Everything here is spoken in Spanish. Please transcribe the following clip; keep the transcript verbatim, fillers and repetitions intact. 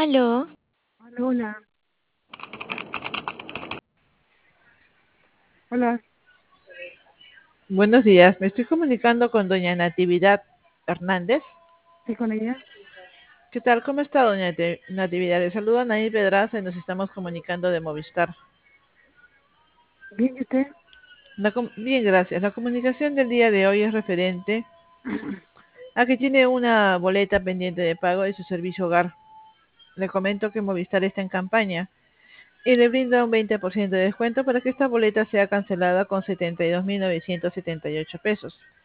Aló, Hola, hola, hola, Buenos días, me estoy comunicando con doña Natividad Hernández. ¿sí con ella? ¿Qué tal? ¿Cómo está doña Nati- Natividad? Le saluda Nair Pedraza y nos estamos comunicando de Movistar. ¿Bien y usted? La com- Bien, gracias. La comunicación del día de hoy es referente a que tiene una boleta pendiente de pago de su servicio hogar. Le comento que Movistar está en campaña y le brinda un veinte por ciento de descuento para que esta boleta sea cancelada con setenta y dos mil novecientos setenta y ocho pesos.